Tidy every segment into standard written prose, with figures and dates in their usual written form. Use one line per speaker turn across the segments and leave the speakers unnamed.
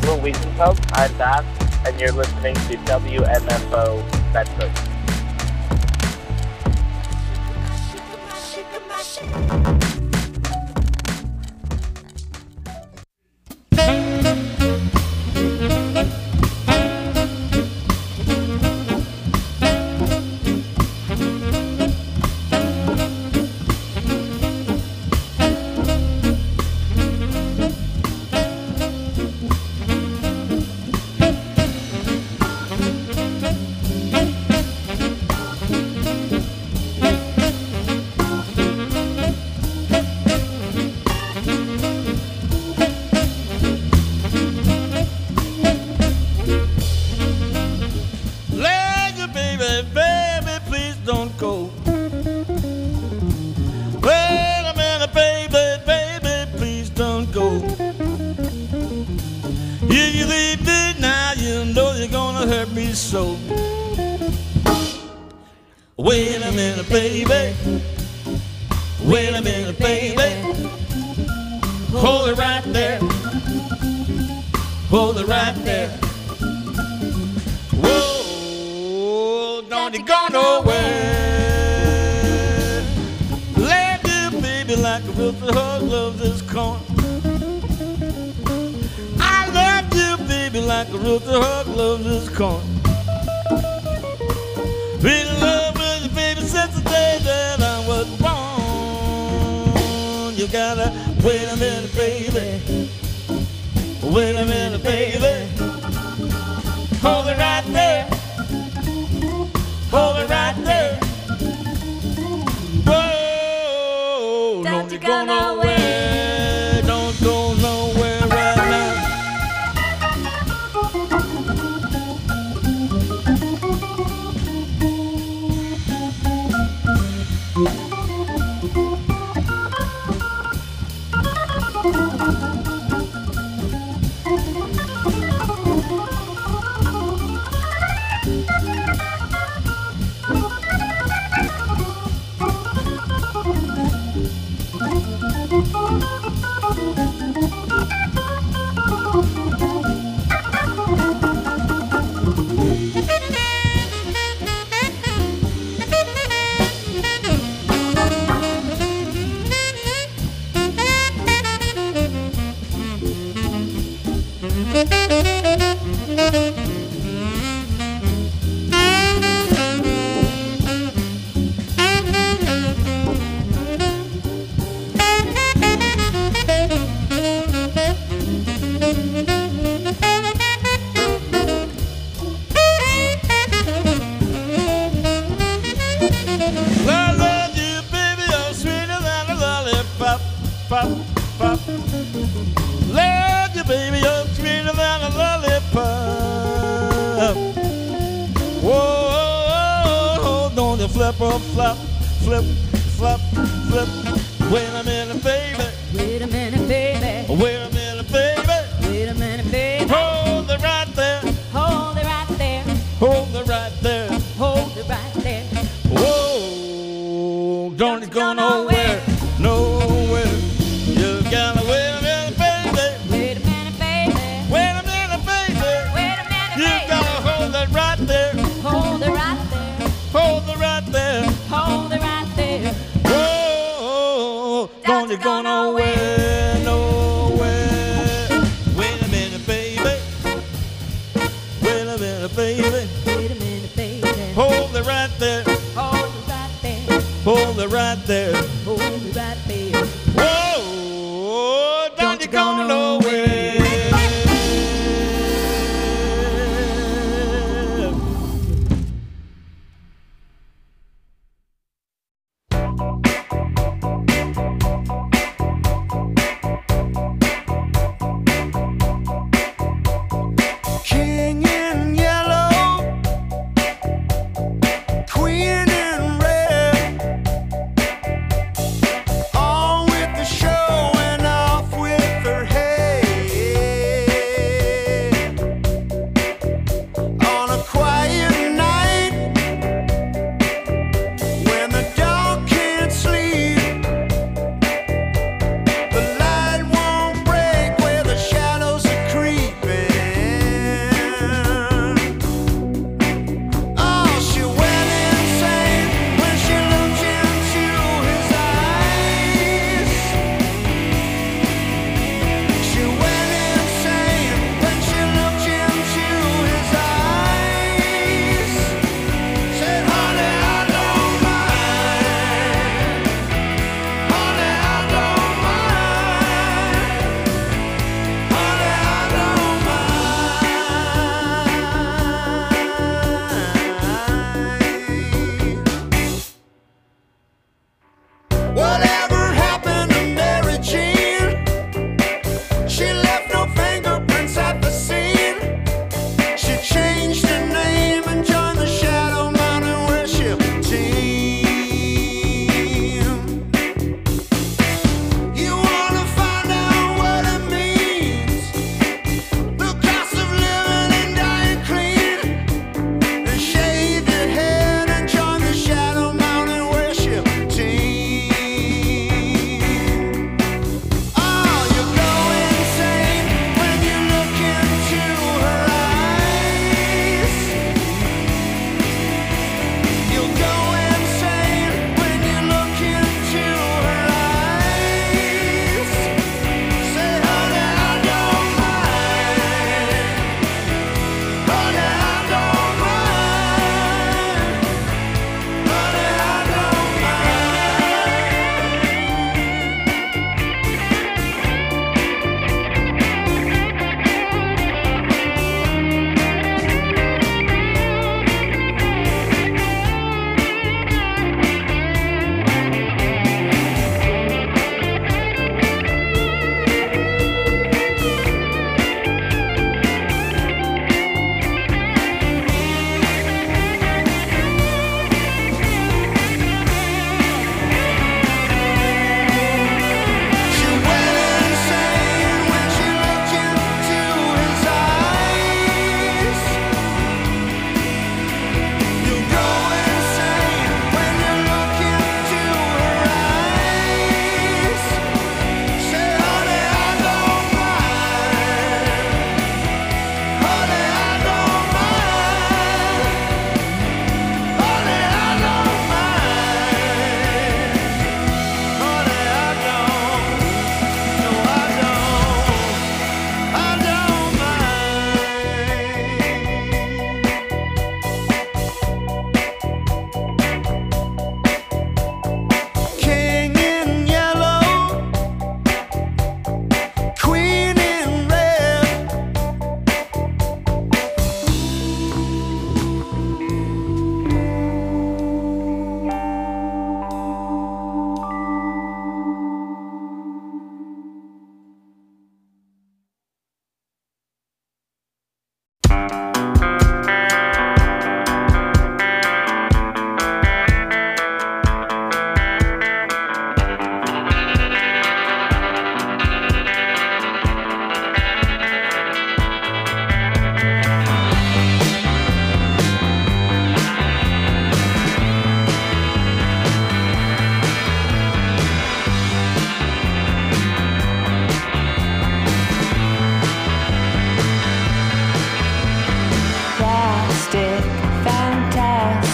Gabriel Wiesenthal. I'm Bass, and you're listening to WMFO Bedford.
Wait a minute, baby. Wait a minute, baby. Hold it right there. Hold it right there. Whoa, don't you go nowhere. Love you, baby, like a wilted hog loves his corn. I love you, baby, like a wilted hog loves his corn. Been in love with you, baby, since the day that I was born. You gotta wait a minute, baby. Wait a minute, baby. Hold it right there. Hold it right there. Whoa, don't you go nowhere. Don't go nowhere right now. Love you, baby, you're sweeter than a lollipop. Whoa, don't you flip or flop, flip, flop, flip. Wait a minute, baby.
Wait a minute, baby.
Wait a minute, baby.
Wait a minute, baby.
Hold it right there.
Hold it right there.
Hold it right there.
Hold it right there.
Whoa, don't you go nowhere, nowhere. You gotta wait a minute, baby.
Wait a minute, baby.
Wait a minute, baby.
Wait a minute,
You
baby.
gotta hold it right there.
Hold it right there.
Hold it right there.
Hold it right there.
Whoa, don't you go nowhere, nowhere. Wait a minute, baby. Wait a minute, baby.
Wait a minute, baby.
Hold it right there.
Hold it right there.
Hold it right there.
Hold it right there.
Whoa, don't you go nowhere.
King in yellow, queen in red, all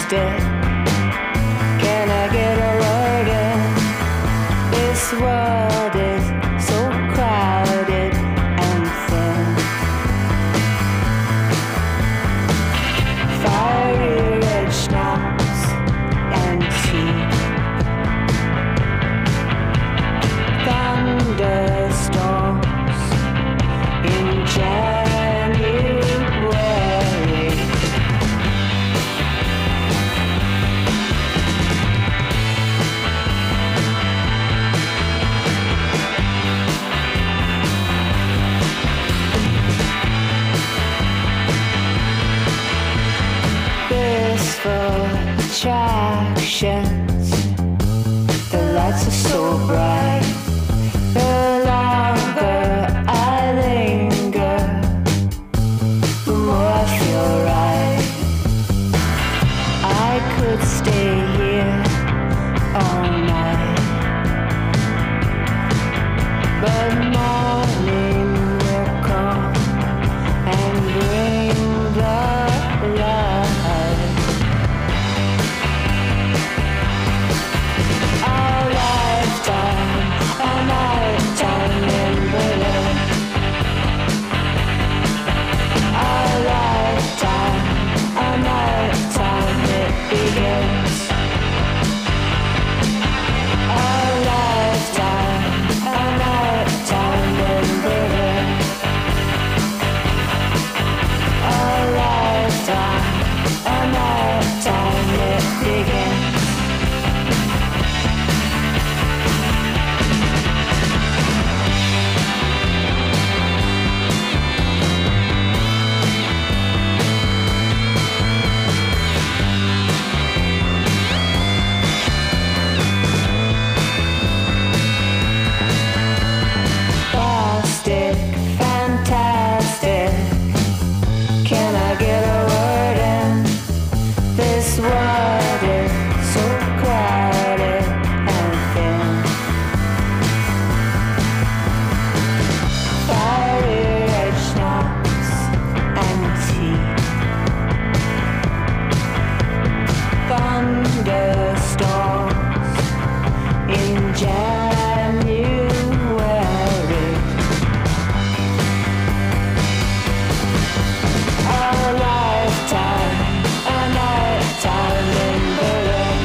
Boston. Can I get a word in? This world is so crowded and thin. Fiery red schnapps and tea. Thunderstorms in January. Blissful attractions. The lights are so bright. The longer I linger, the more I feel right. I could stay here all night, but morning will come and bring the light. Our lifetime, a nighttime in Berlin. Our lifetime, a nighttime it begins. Our lifetime, a nighttime in Berlin. Our lifetime, a nighttime it begins. Plastic, fantastic. Can I get a word in? This world is so crowded and thin. Fiery red schnapps and tea. Thunderstorms in January. Our lifetime, a nighttime in Berlin.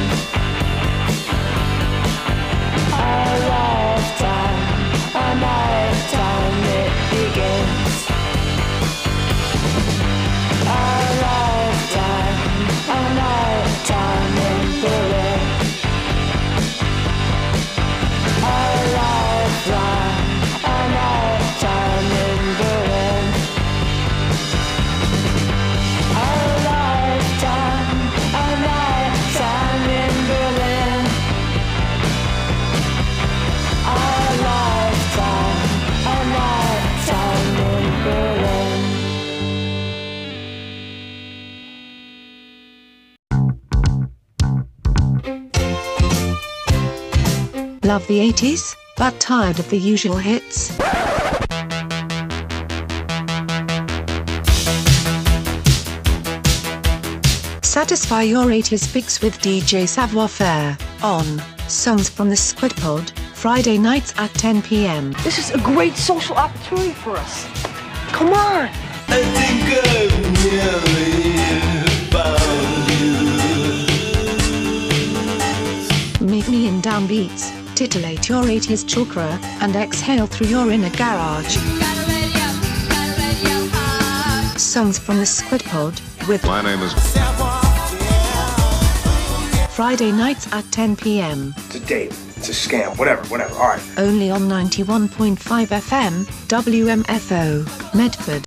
Our lifetime, a nighttime it begins. Our lifetime, a nighttime in Berlin. Our lifeline, a nighttime in Berlin. Our lifetime, a nighttime in Berlin. Our lifetime, a nighttime in Berlin.
Love the 80s, but tired of the usual hits? Satisfy your 80s fix with DJ Savoir Faire on Songs from the Squid Pod, Friday nights at 10 p.m.
This is a great social opportunity for us. Come on.
I think I've nearly found you.
Meet me in downbeats, titillate your 80s chakra, and exhale through your inner garage. Songs from the Squid Pod, with
My name is...
Friday nights at 10 p.m.
It's a date. It's a scam. Whatever. All right.
Only on 91.5 FM, WMFO, Medford.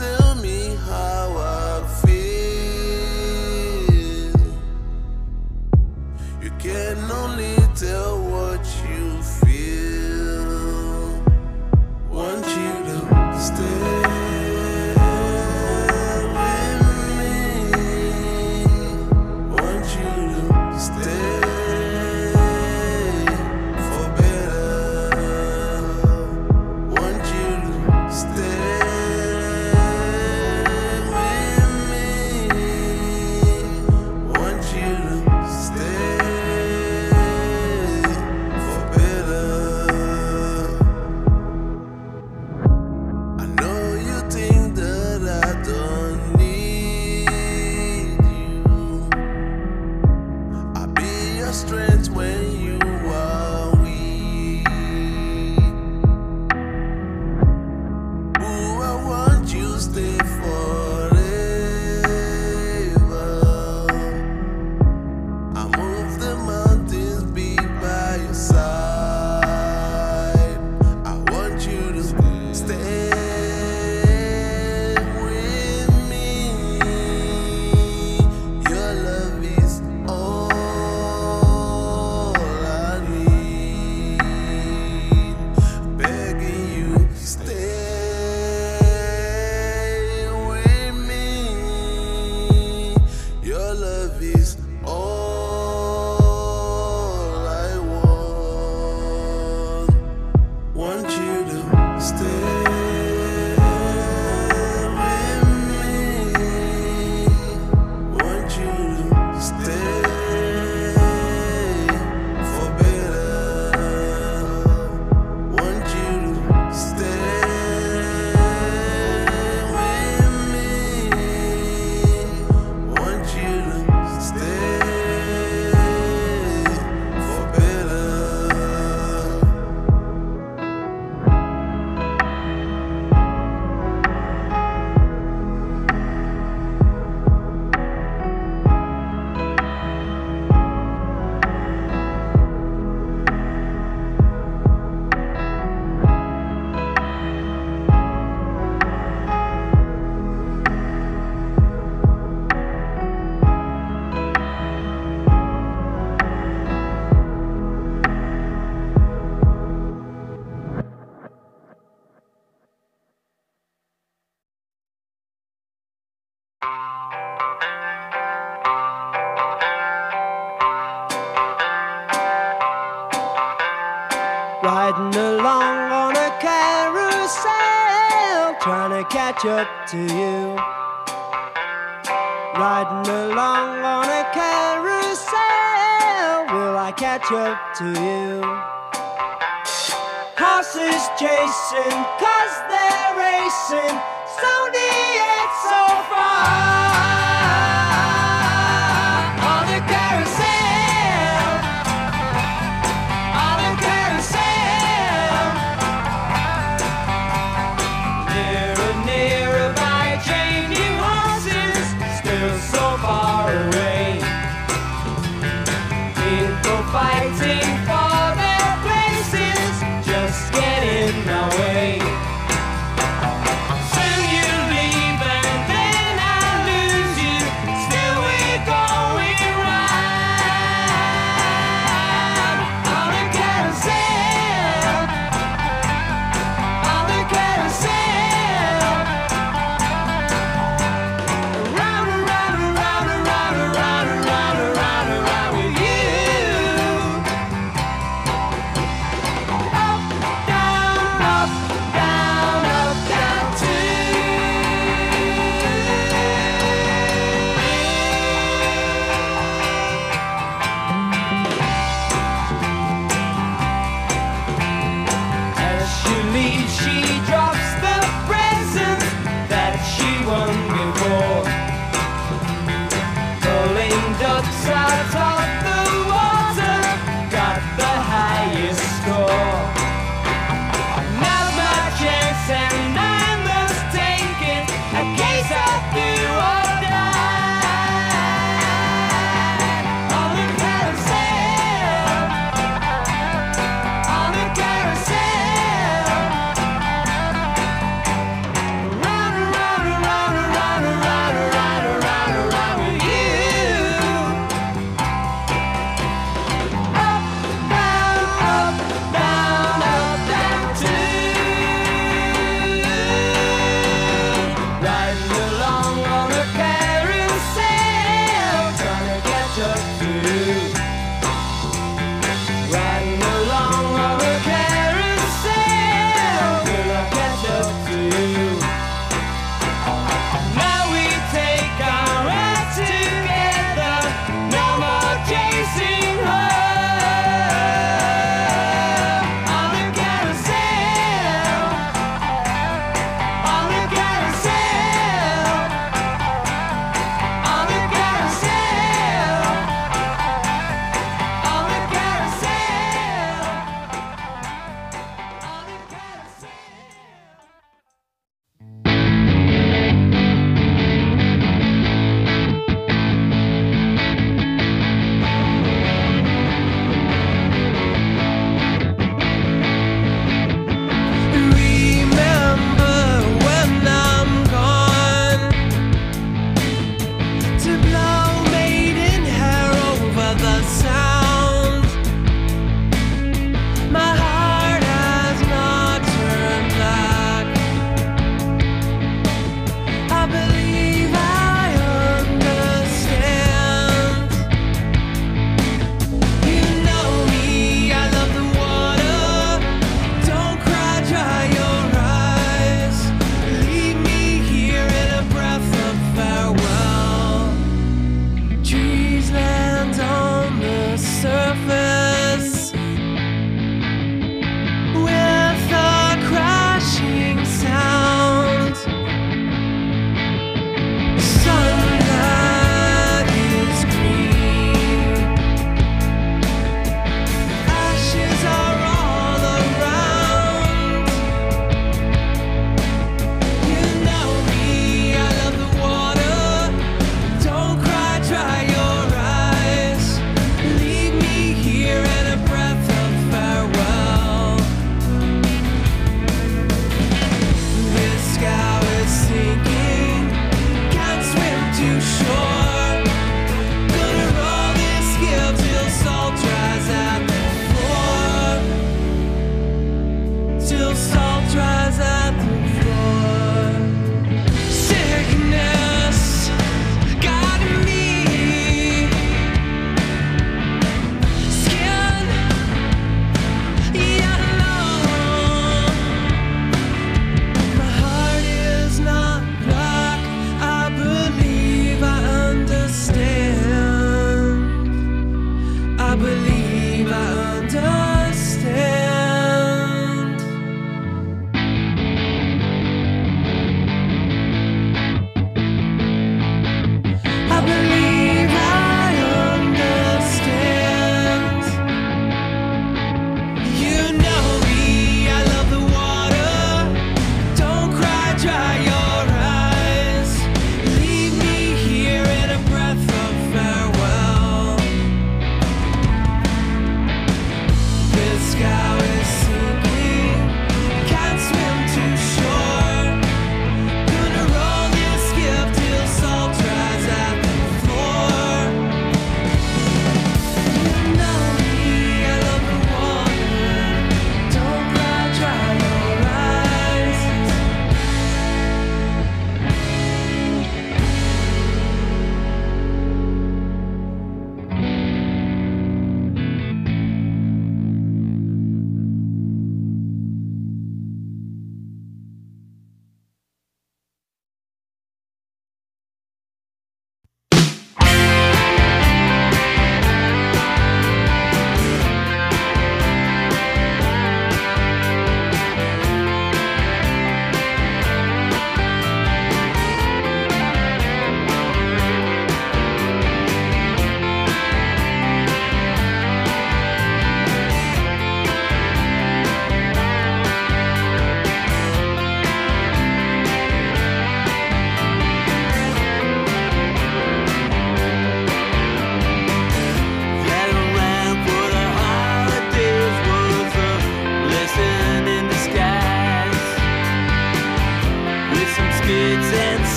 tell me how I feel. You can only tell what you feel. Want you to stay with me. Want you to stay for better. Want you to stay with me. Want you to stay for better. I know you think that I don't need you. I'll be your strength when you are weak. Ooh, I want you to stay forever. I move the mountains, be by your side. I want you to stay with me. Your love is all I need. Begging you, stay with me. Your love is all I want. Want you to stay with me. Want you to stay for better. Want you to stay with me. Want you to stay for better.
Riding along on a carousel, trying to catch up to you. Riding along on a carousel, will I catch up to you? Horses chasing, 'cause they're racing, slowly yet so far. On a carousel, on a carousel. Nearer, nearer by changing horses, still so far away. People fighting for their places, just get in my way. Say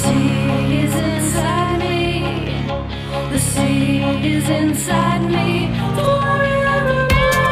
sea is inside me. The sea is inside me forevermore.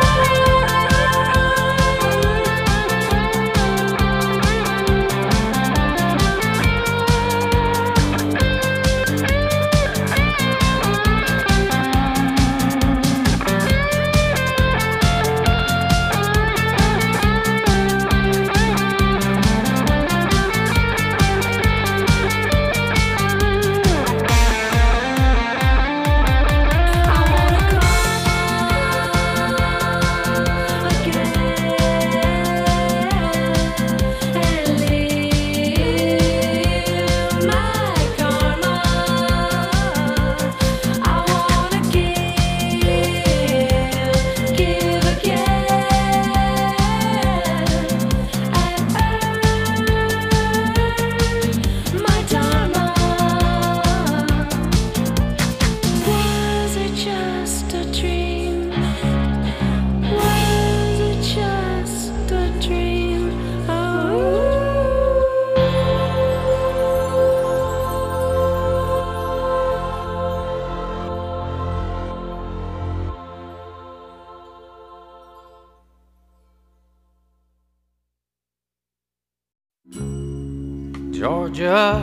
Georgia.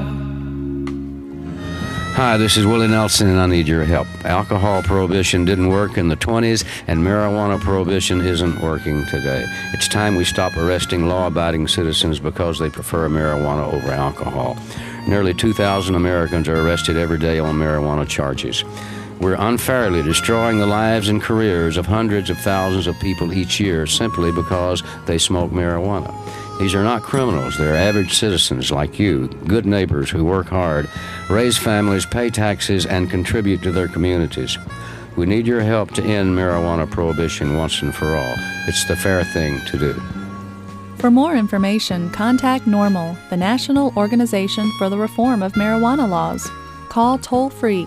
Hi, this is Willie Nelson, and I need your help. Alcohol prohibition didn't work in the 20s, and marijuana prohibition isn't working today. It's time we stop arresting law-abiding citizens because they prefer marijuana over alcohol. Nearly 2,000 Americans are arrested every day on marijuana charges. We're unfairly destroying the lives and careers of hundreds of thousands of people each year simply because they smoke marijuana. These are not criminals. They're average citizens like you, good neighbors who work hard, raise families, pay taxes, and contribute to their communities. We need your help to end marijuana prohibition once and for all. It's the fair thing to do.
For more information, contact NORML, the National Organization for the Reform of Marijuana Laws. Call toll-free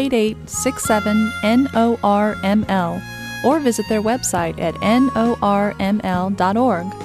888-67-NORML or visit their website at norml.org.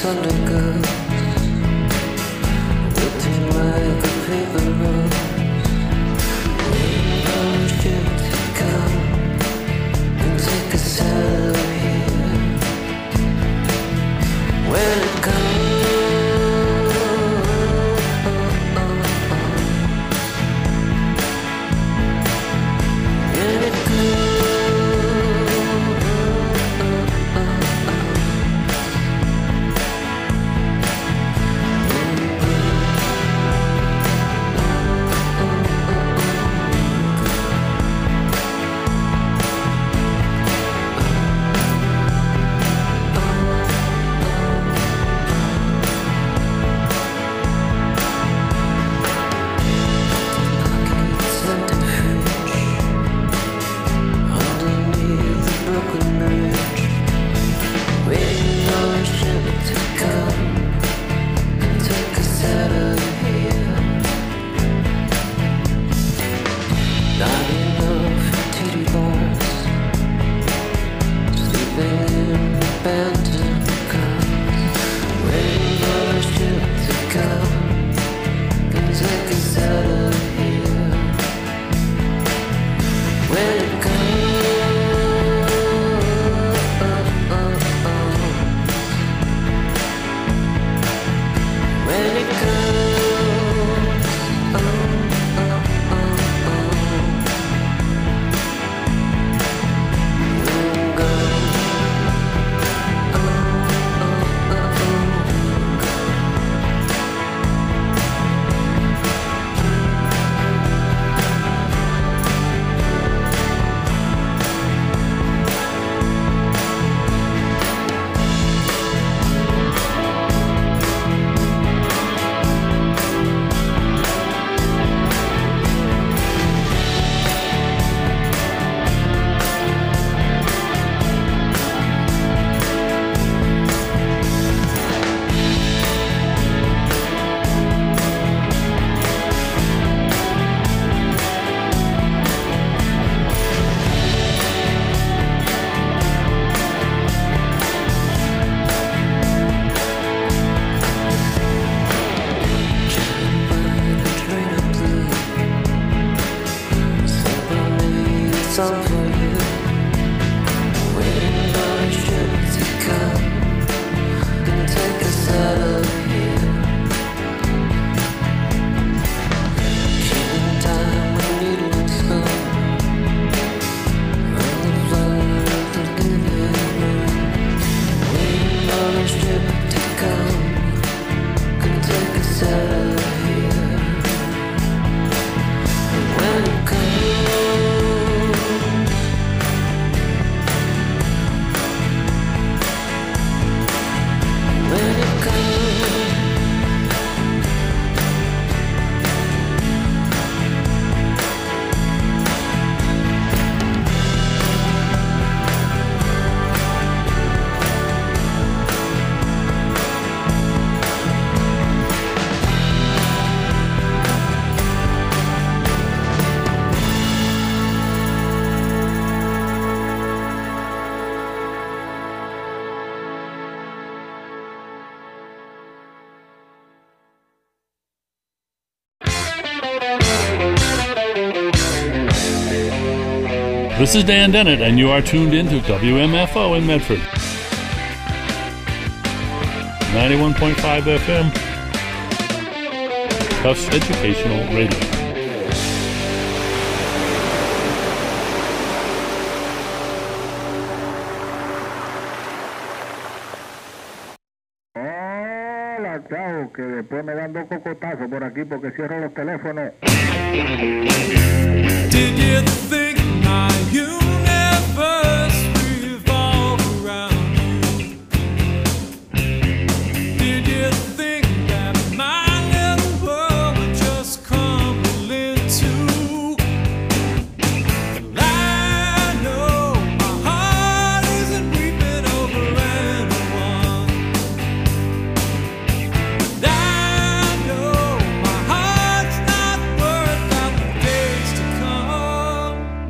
This is Dan Dennett, and you are tuned in to WMFO in Medford. 91.5 FM. Tufts Educational Radio.
Hola, chao, que después me dan dos cocotazos por aquí porque cierro los teléfonos.
Did you think my universe revolved around you? Did you think that my little world would just crumble into? Well, I know my heart isn't weeping over anyone, but I know my heart's not worth out the days to come.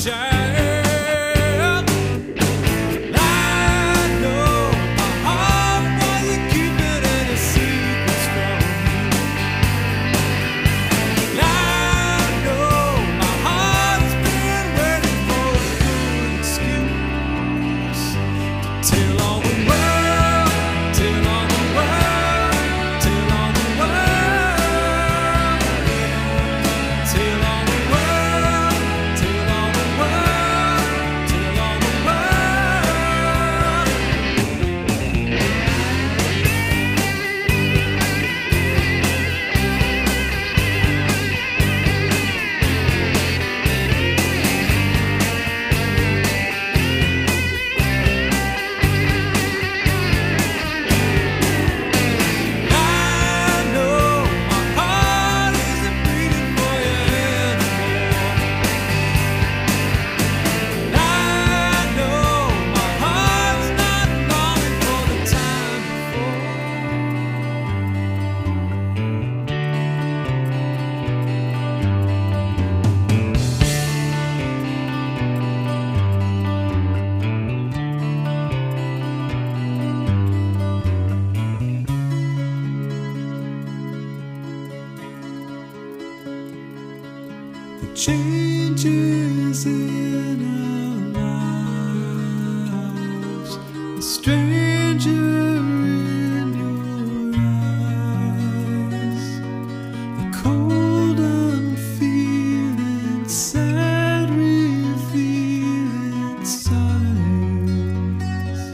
Changes in our lives, a stranger in your eyes, the cold unfeeling, sad revealing signs,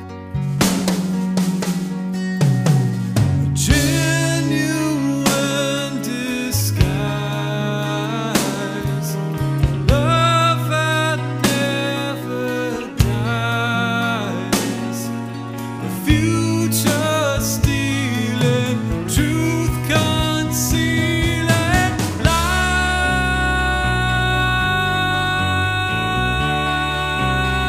a genuine disguise. Love that never dies. The future stealing, truth concealing lies.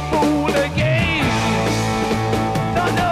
fool again. No, no.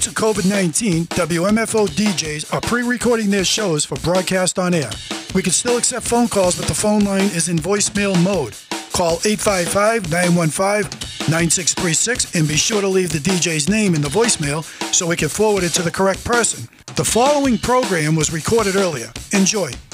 to COVID-19, WMFO DJs are pre-recording their shows for broadcast on air. We can still accept phone calls, but the phone line is in voicemail mode. Call 855-915-9636 and be sure to leave the DJ's name in the voicemail so we can forward it to the correct person. The following program was recorded earlier. Enjoy.